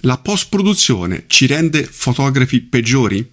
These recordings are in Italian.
La post-produzione ci rende fotografi peggiori?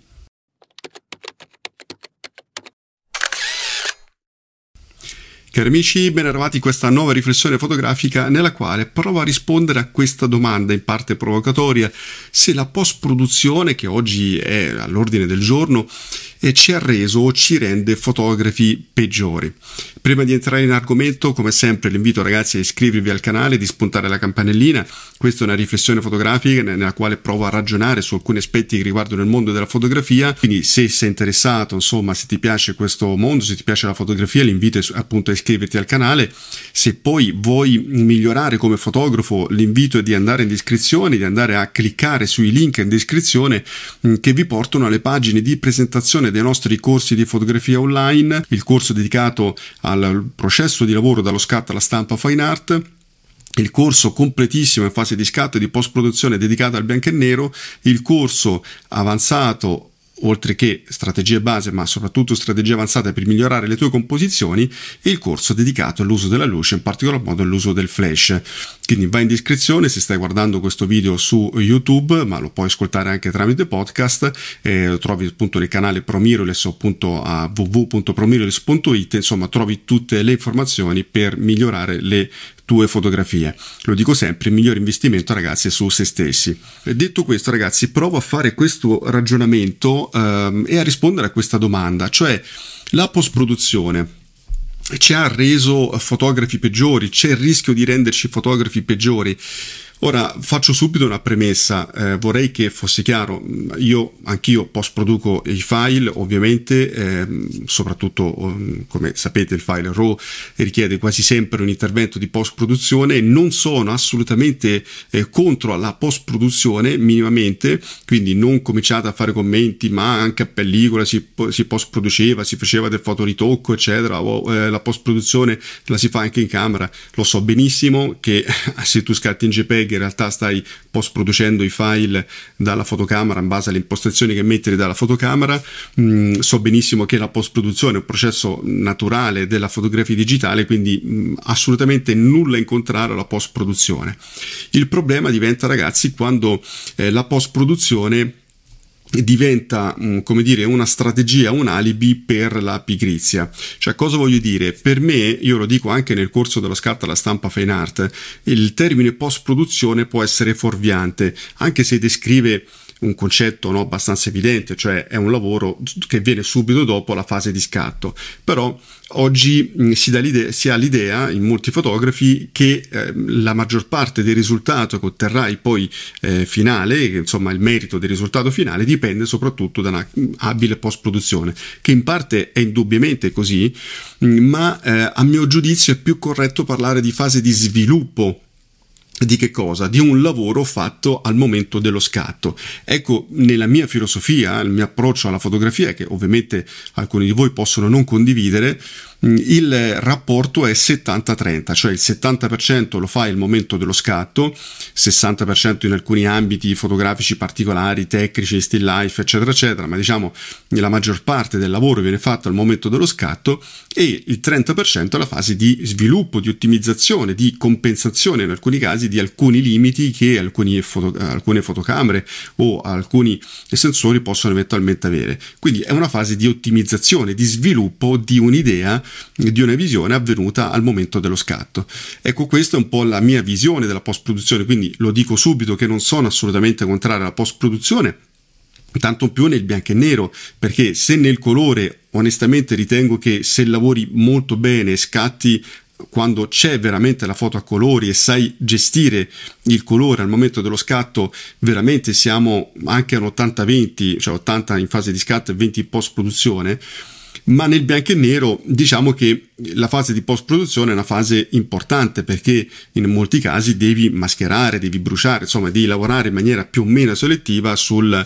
Cari amici, ben ritrovati in questa nuova riflessione fotografica nella quale provo a rispondere a questa domanda in parte provocatoria: se la post-produzione, che oggi è all'ordine del giorno, ci ha reso o ci rende fotografi peggiori. Prima di entrare in argomento, come sempre, l'invito ragazzi a iscrivervi al canale e di spuntare la campanellina. Questa è una riflessione fotografica nella quale provo a ragionare su alcuni aspetti che riguardano il mondo della fotografia, quindi se sei interessato, insomma, se ti piace questo mondo, se ti piace la fotografia, l'invito è appunto a iscriverti al canale. Se poi vuoi migliorare come fotografo, l'invito è di andare in descrizione, di andare a cliccare sui link in descrizione che vi portano alle pagine di presentazione dei nostri corsi di fotografia online, il corso dedicato al processo di lavoro dallo scatto alla stampa fine art, il corso completissimo in fase di scatto e di post-produzione dedicato al bianco e nero, il corso avanzato oltre che strategie base, ma soprattutto strategie avanzate per migliorare le tue composizioni, e il corso dedicato all'uso della luce, in particolar modo all'uso del flash. Quindi vai in descrizione se stai guardando questo video su YouTube, ma lo puoi ascoltare anche tramite podcast, lo trovi appunto nel canale ProMirrorless o appunto a www.promirrorless.it, insomma trovi tutte le informazioni per migliorare le tue fotografie. Lo dico sempre, il migliore investimento ragazzi è su se stessi. E detto questo ragazzi, provo a fare questo ragionamento e a rispondere a questa domanda, cioè la post-produzione ci ha reso fotografi peggiori, c'è il rischio di renderci fotografi peggiori? Ora faccio subito una premessa, vorrei che fosse chiaro, anch'io post-produco i file, ovviamente, soprattutto come sapete il file RAW richiede quasi sempre un intervento di post-produzione. Non sono assolutamente contro la post-produzione minimamente, quindi non cominciate a fare commenti ma anche a pellicola si post-produceva, si faceva del fotoritocco eccetera, o la post-produzione la si fa anche in camera. Lo so benissimo che se tu scatti in JPEG in realtà stai post-producendo i file dalla fotocamera in base alle impostazioni che metti dalla fotocamera. So benissimo che la post-produzione è un processo naturale della fotografia digitale, quindi assolutamente nulla in contrario alla post-produzione. Il problema diventa ragazzi quando la post-produzione diventa, come dire, una strategia, un alibi per la pigrizia. Cioè, cosa voglio dire? Per me, io lo dico anche nel corso dello scatto alla stampa fine art, il termine post-produzione può essere fuorviante, anche se descrive un concetto abbastanza evidente, cioè è un lavoro che viene subito dopo la fase di scatto. Però oggi si ha l'idea in molti fotografi che la maggior parte del risultato che otterrai poi finale, insomma il merito del risultato finale, dipende soprattutto da una abile post-produzione, che in parte è indubbiamente così, ma a mio giudizio è più corretto parlare di fase di sviluppo. Di che cosa? Di un lavoro fatto al momento dello scatto. Ecco, nella mia filosofia, il mio approccio alla fotografia, che ovviamente alcuni di voi possono non condividere, il rapporto è 70-30, cioè il 70% lo fai al momento dello scatto, 60% in alcuni ambiti fotografici particolari, tecnici, still life, eccetera, eccetera, ma diciamo la maggior parte del lavoro viene fatto al momento dello scatto, e il 30% è la fase di sviluppo, di ottimizzazione, di compensazione in alcuni casi di alcuni limiti che alcune fotocamere o alcuni sensori possono eventualmente avere. Quindi è una fase di ottimizzazione, di sviluppo di un'idea, di una visione avvenuta al momento dello scatto. Ecco, questa è un po' la mia visione della post-produzione, quindi lo dico subito che non sono assolutamente contrario alla post-produzione, tanto più nel bianco e nero, perché se nel colore onestamente ritengo che se lavori molto bene, scatti quando c'è veramente la foto a colori e sai gestire il colore al momento dello scatto, veramente siamo anche a un 80-20, cioè 80 in fase di scatto e 20 in post-produzione. Ma nel bianco e nero diciamo che la fase di post-produzione è una fase importante, perché in molti casi devi mascherare, devi bruciare, insomma devi lavorare in maniera più o meno selettiva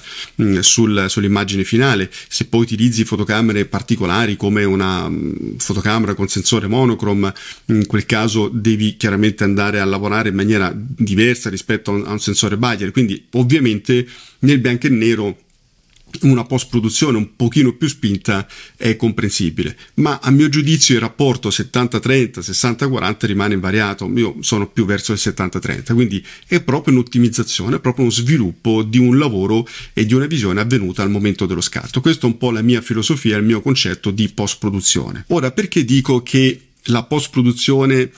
sull'immagine finale. Se poi utilizzi fotocamere particolari come una fotocamera con sensore monochrome, in quel caso devi chiaramente andare a lavorare in maniera diversa rispetto a un sensore Bayer. Quindi ovviamente nel bianco e nero una post-produzione un pochino più spinta è comprensibile, ma a mio giudizio il rapporto 70-30, 60-40 rimane invariato. Io sono più verso il 70-30, quindi è proprio un'ottimizzazione, è proprio uno sviluppo di un lavoro e di una visione avvenuta al momento dello scatto. Questo è un po' la mia filosofia, il mio concetto di post-produzione. Ora, perché dico che la post-produzione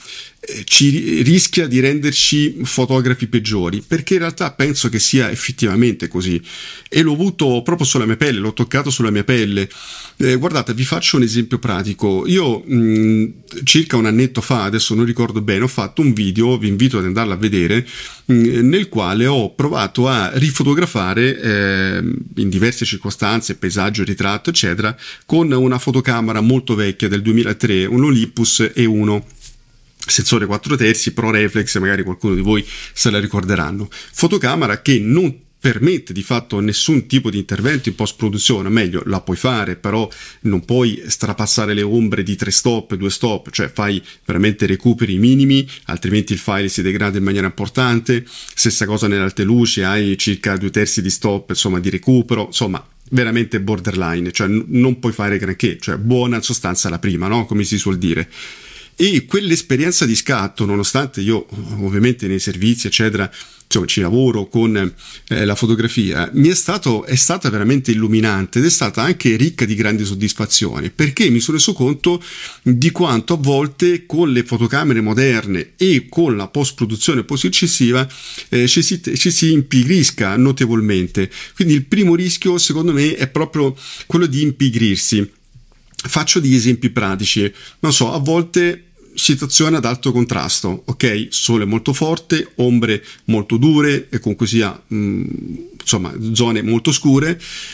ci rischia di renderci fotografi peggiori? Perché in realtà penso che sia effettivamente così, e l'ho avuto proprio sulla mia pelle, l'ho toccato sulla mia pelle. Guardate, vi faccio un esempio pratico. Io circa un annetto fa, adesso non ricordo bene, ho fatto un video, vi invito ad andarlo a vedere, nel quale ho provato a rifotografare in diverse circostanze, paesaggio, ritratto eccetera, con una fotocamera molto vecchia del 2003, un Olympus E1, sensore 4/3, Pro Reflex, magari qualcuno di voi se la ricorderanno. Fotocamera che non permette di fatto nessun tipo di intervento in post produzione, meglio la puoi fare, però non puoi strapassare le ombre di 3 stop, 2 stop, cioè fai veramente recuperi minimi, altrimenti il file si degrada in maniera importante. Stessa cosa nelle alte luci, hai circa 2/3 di stop, insomma, di recupero, insomma veramente borderline, cioè non puoi fare granché, cioè buona sostanza la prima, no? Come si suol dire. E quell'esperienza di scatto, nonostante io ovviamente nei servizi eccetera, insomma, ci lavoro con la fotografia, è stata veramente illuminante ed è stata anche ricca di grandi soddisfazioni, perché mi sono reso conto di quanto a volte con le fotocamere moderne e con la post produzione poi successiva ci si impigrisca notevolmente. Quindi il primo rischio secondo me è proprio quello di impigrirsi. Faccio degli esempi pratici, non so, a volte situazione ad alto contrasto, ok? Sole molto forte, ombre molto dure e comunque sia insomma zone molto scure,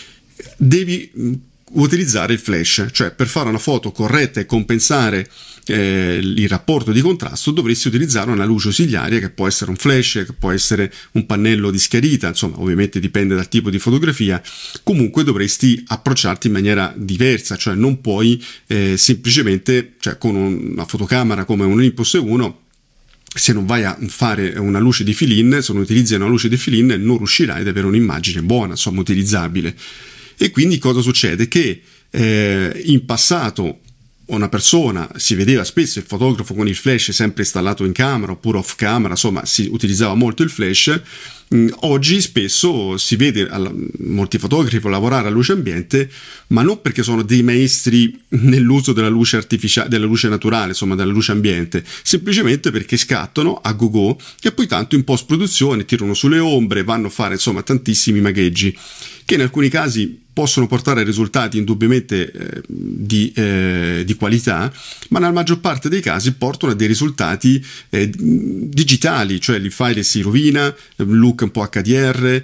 devi utilizzare il flash, cioè per fare una foto corretta e compensare il rapporto di contrasto dovresti utilizzare una luce ausiliaria che può essere un flash, che può essere un pannello di schiarita, insomma ovviamente dipende dal tipo di fotografia. Comunque dovresti approcciarti in maniera diversa, cioè non puoi semplicemente, cioè con una fotocamera come un Olympus E1, se non vai a fare una luce di fill-in, se non utilizzi una luce di fill-in non riuscirai ad avere un'immagine buona, insomma utilizzabile. E quindi cosa succede? Che in passato una persona si vedeva spesso il fotografo con il flash sempre installato in camera oppure off camera, insomma si utilizzava molto il flash. Oggi spesso si vede molti fotografi lavorare a luce ambiente, ma non perché sono dei maestri nell'uso della luce artificiale, della luce naturale, insomma della luce ambiente, semplicemente perché scattano a go-go e poi tanto in post produzione tirano sulle ombre, vanno a fare insomma tantissimi magheggi che in alcuni casi possono portare a risultati indubbiamente di qualità, ma nella maggior parte dei casi portano a dei risultati digitali, cioè il file si rovina, look un po' HDR,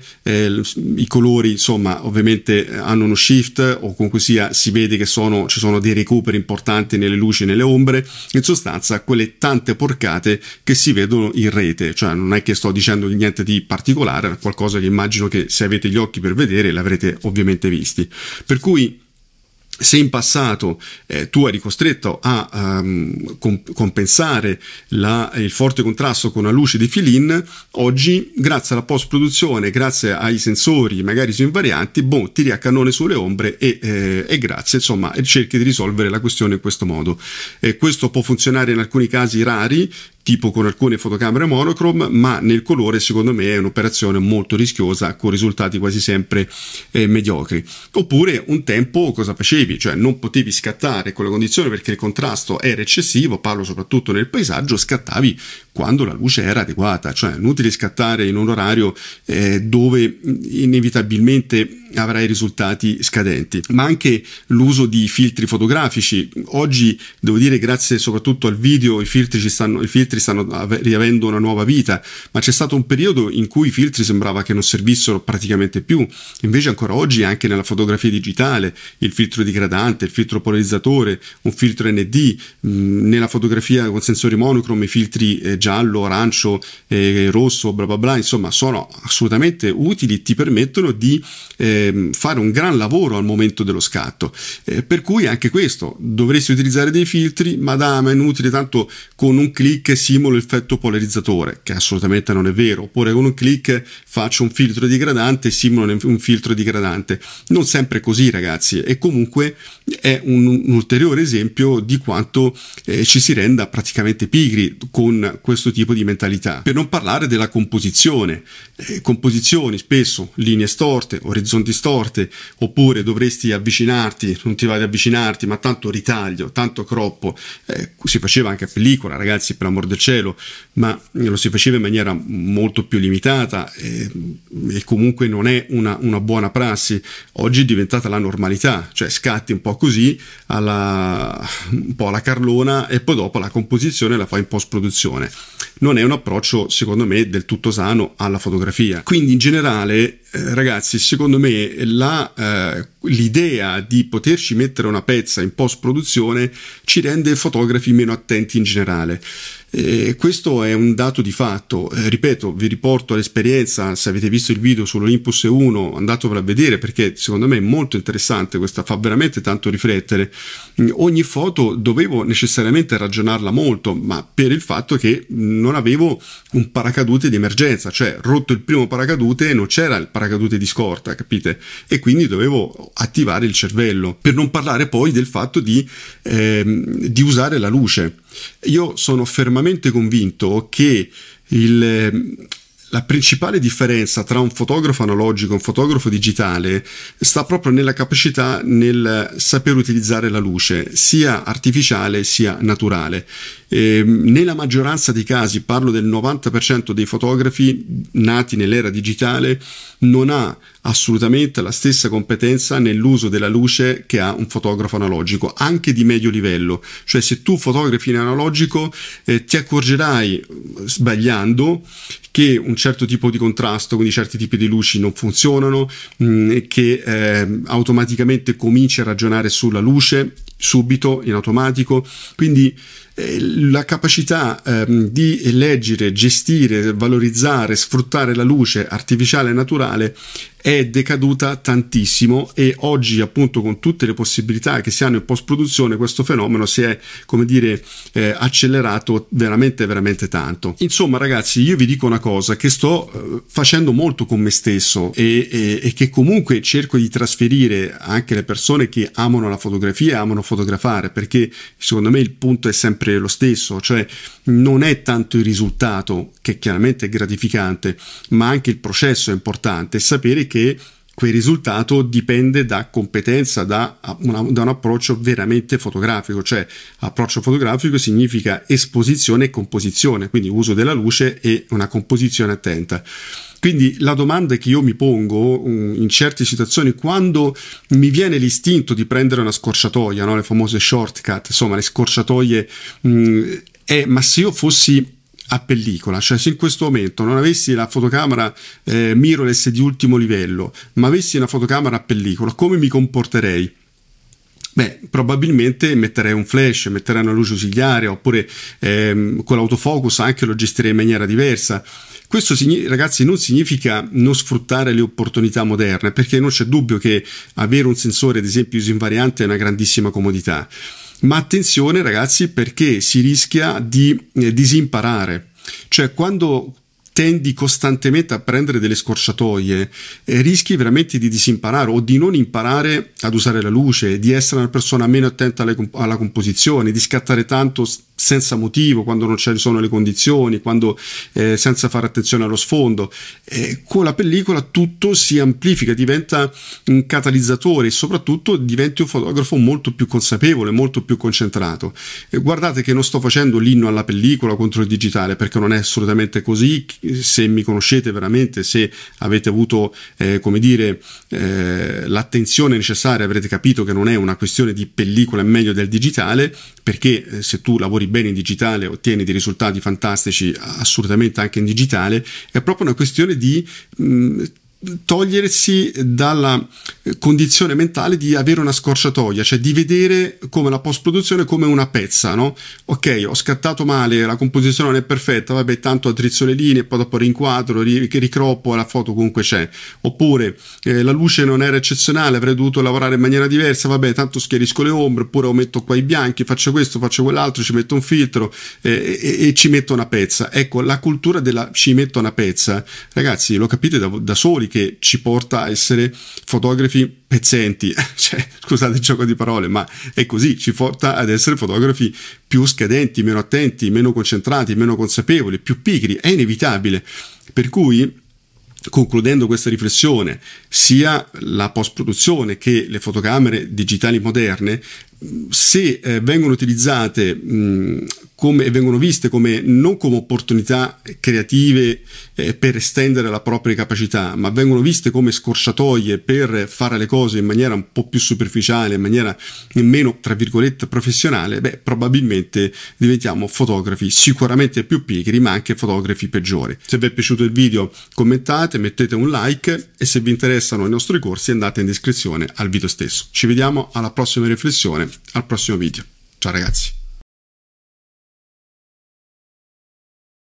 i colori insomma ovviamente hanno uno shift o comunque sia si vede che ci sono dei recuperi importanti nelle luci e nelle ombre, in sostanza quelle tante porcate che si vedono in rete, cioè non è che sto dicendo niente di particolare, è qualcosa che immagino che se avete gli occhi per vedere l'avrete ovviamente visti. Per cui se in passato tu eri costretto a compensare il forte contrasto con una luce di fill-in, oggi grazie alla post produzione, grazie ai sensori magari su invarianti, tiri a cannone sulle ombre e grazie, insomma, e cerchi di risolvere la questione in questo modo. Questo può funzionare in alcuni casi rari, tipo con alcune fotocamere monochrome, ma nel colore secondo me è un'operazione molto rischiosa con risultati quasi sempre mediocri. Oppure un tempo cosa facevi? Cioè non potevi scattare con la condizione perché il contrasto era eccessivo, parlo soprattutto nel paesaggio, scattavi quando la luce era adeguata, cioè inutile scattare in un orario dove inevitabilmente avrai risultati scadenti. Ma anche l'uso di filtri fotografici, oggi devo dire grazie soprattutto al video i filtri stanno riavendo una nuova vita, ma c'è stato un periodo in cui i filtri sembrava che non servissero praticamente più, invece ancora oggi anche nella fotografia digitale il filtro digradante, il filtro polarizzatore, un filtro ND, nella fotografia con sensori monochrome i filtri giallo, arancio, rosso, bla bla bla, insomma sono assolutamente utili, ti permettono di fare un gran lavoro al momento dello scatto, per cui anche questo dovresti utilizzare dei filtri, ma è inutile, tanto con un click simulo l'effetto polarizzatore, che assolutamente non è vero, oppure con un click faccio un filtro degradante e simulo un filtro degradante. Non sempre è così, ragazzi, e comunque è un ulteriore esempio di quanto ci si renda praticamente pigri con questo tipo di mentalità. Per non parlare della composizione, composizioni spesso linee storte, orizzonti storte, oppure dovresti avvicinarti, non ti vai ad avvicinarti, ma tanto ritaglio, tanto croppo. Si faceva anche a pellicola, ragazzi, per l'amor del cielo, ma lo si faceva in maniera molto più limitata e comunque non è una buona prassi. Oggi è diventata la normalità, cioè scatti un po' così un po' alla Carlona e poi dopo la composizione la fai in post produzione. Non è un approccio, secondo me, del tutto sano alla fotografia. Quindi in generale, ragazzi, secondo me l'idea di poterci mettere una pezza in post produzione ci rende fotografi meno attenti in generale. Questo è un dato di fatto. Ripeto, vi riporto all'esperienza. Se avete visto il video sull'Olympus E1, andatevelo a vedere, perché secondo me è molto interessante. Questa fa veramente tanto riflettere. Ogni foto dovevo necessariamente ragionarla molto, ma per il fatto che non avevo un paracadute di emergenza, cioè rotto il primo paracadute e non c'era il paracadute di scorta, capite? E quindi dovevo attivare il cervello. Per non parlare poi del fatto di usare la luce. Io sono fermamente convinto che la principale differenza tra un fotografo analogico e un fotografo digitale sta proprio nella capacità nel saper utilizzare la luce, sia artificiale sia naturale. Nella maggioranza dei casi, parlo del 90% dei fotografi nati nell'era digitale, non ha assolutamente la stessa competenza nell'uso della luce che ha un fotografo analogico, anche di medio livello. Cioè, se tu fotografi in analogico ti accorgerai, sbagliando, che un certo tipo di contrasto, quindi certi tipi di luci non funzionano, che automaticamente cominci a ragionare sulla luce subito in automatico. Quindi la capacità di leggere, gestire, valorizzare, sfruttare la luce artificiale e naturale è decaduta tantissimo, e oggi, appunto, con tutte le possibilità che si hanno in post produzione, questo fenomeno si è, come dire, accelerato veramente veramente tanto. Insomma, ragazzi, io vi dico una cosa che sto facendo molto con me stesso e che comunque cerco di trasferire anche alle persone che amano la fotografia e amano fotografare, perché secondo me il punto è sempre lo stesso, cioè non è tanto il risultato, che chiaramente è gratificante, ma anche il processo è importante, sapere che quel risultato dipende da competenza, da un approccio veramente fotografico. Cioè, approccio fotografico significa esposizione e composizione, quindi uso della luce e una composizione attenta. Quindi la domanda che io mi pongo in certe situazioni, quando mi viene l'istinto di prendere una scorciatoia, no? Le famose shortcut, insomma le scorciatoie, ma se io fossi a pellicola, cioè se in questo momento non avessi la fotocamera mirrorless di ultimo livello, ma avessi una fotocamera a pellicola, come mi comporterei? Beh, probabilmente metterei un flash, metterei una luce ausiliare, oppure con l'autofocus anche lo gestirei in maniera diversa. Questo, ragazzi, non significa non sfruttare le opportunità moderne, perché non c'è dubbio che avere un sensore, ad esempio, uso invariante è una grandissima comodità. Ma attenzione, ragazzi, perché si rischia di disimparare. Cioè, quando tendi costantemente a prendere delle scorciatoie, rischi veramente di disimparare o di non imparare ad usare la luce, di essere una persona meno attenta alla composizione, di scattare tanto senza motivo quando non ci sono le condizioni, quando senza fare attenzione allo sfondo. Con la pellicola tutto si amplifica, diventa un catalizzatore e soprattutto diventi un fotografo molto più consapevole, molto più concentrato. Guardate che non sto facendo l'inno alla pellicola contro il digitale, perché non è assolutamente così. Se mi conoscete veramente, se avete avuto l'attenzione necessaria, avrete capito che non è una questione di pellicola è meglio del digitale, perché se tu lavori bene in digitale ottieni dei risultati fantastici assolutamente anche in digitale. È proprio una questione di togliersi dalla condizione mentale di avere una scorciatoia, cioè di vedere come la post-produzione come una pezza, no? Ok, ho scattato male, la composizione non è perfetta, vabbè, tanto attrizzo le linee, poi dopo rinquadro, ricroppo, la foto comunque c'è. Oppure la luce non era eccezionale, avrei dovuto lavorare in maniera diversa, vabbè, tanto schiarisco le ombre, oppure metto qua i bianchi, faccio questo, faccio quell'altro, ci metto un filtro e ci metto una pezza. Ecco, la cultura della ci metto una pezza, ragazzi, lo capite da soli che ci porta a essere fotografi pezzenti, cioè, scusate il gioco di parole, ma è così, ci porta ad essere fotografi più scadenti, meno attenti, meno concentrati, meno consapevoli, più pigri, è inevitabile. Per cui, concludendo questa riflessione, sia la post-produzione che le fotocamere digitali moderne, se vengono utilizzate come vengono viste come non come opportunità creative per estendere la propria capacità, ma vengono viste come scorciatoie per fare le cose in maniera un po' più superficiale, in maniera meno, tra virgolette, professionale, probabilmente diventiamo fotografi sicuramente più pigri, ma anche fotografi peggiori. Se vi è piaciuto il video, commentate, mettete un like e se vi interessano i nostri corsi andate in descrizione al video stesso. Ci vediamo alla prossima riflessione, al prossimo video. Ciao ragazzi!